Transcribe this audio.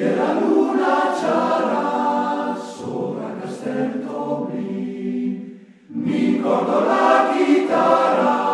la luna ciara sopra Castel Toblì, mi ricordo la chitarra